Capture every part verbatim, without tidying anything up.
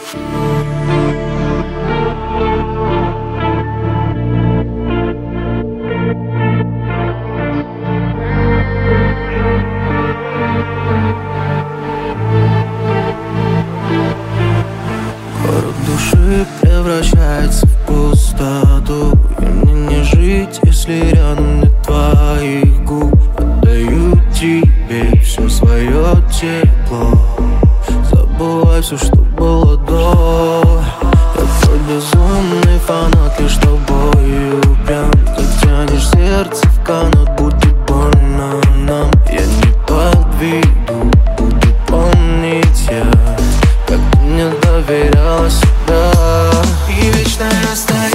Город души превращается в пустоту, и мне не жить, если рядом нет твоих губ. Отдаю тебе все свое тепло, забывай все, что было до. Я твой безумный фанат, лишь тобою прям затянешь сердце в канат, будет больно нам. Я не подведу, буду помнить я, как ты мне доверяла себя. И вечно стоит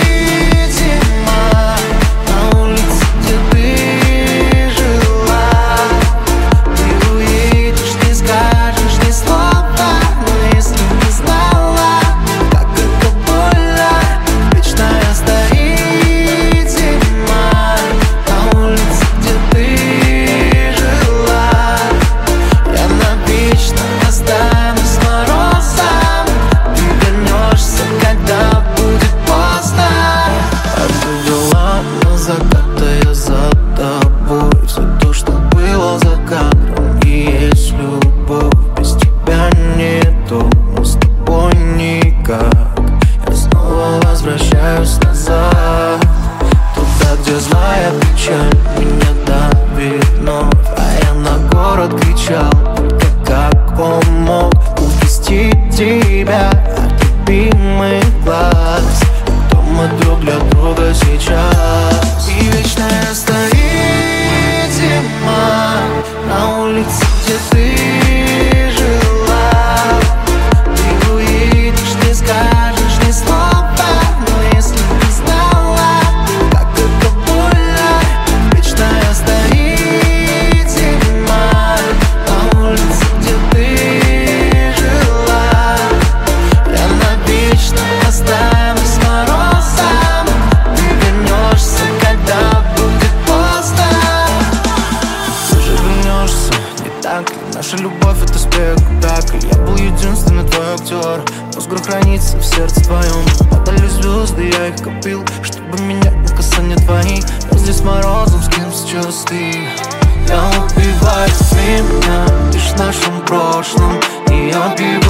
зима на улице, где ты жила. Ты уедешь, не скажешь ни слова, но если бы знала, как это больно. Вечно стоит зима на улице, где ты жила. Я навечно останусь морозом, ты вернешься, когда будет поздно. А ты вела на закат, а я за тобой. Все то, что было за кадром, и есть любовь. Без тебя нету, но с тобой никак. Я снова возвращаюсь назад, туда, где злая печаль меня давит вновь. А я на город кричал, только как он мог увести тебя от любимых глаз. Кто мы друг для друга сейчас? И вечно стоит зима на улице, где ты жила. Ты уедешь, не скажешь ни слова, но если бы знала, как это больно. Вечно стоит зима на улице, где ты жила. Я навечно останусь морозом, ты вернешься, когда будет поздно. Ты же вернешься, не так ли? Наша любовь — это спектакль. Я был единственный твой актер, мозг хранится в сердце твоем. Падали звезды, я их копил, чтобы менять на касание твои. Я здесь морозом, с кем сейчас ты? Я убиваю время лишь в нашем прошлом, и я убиваю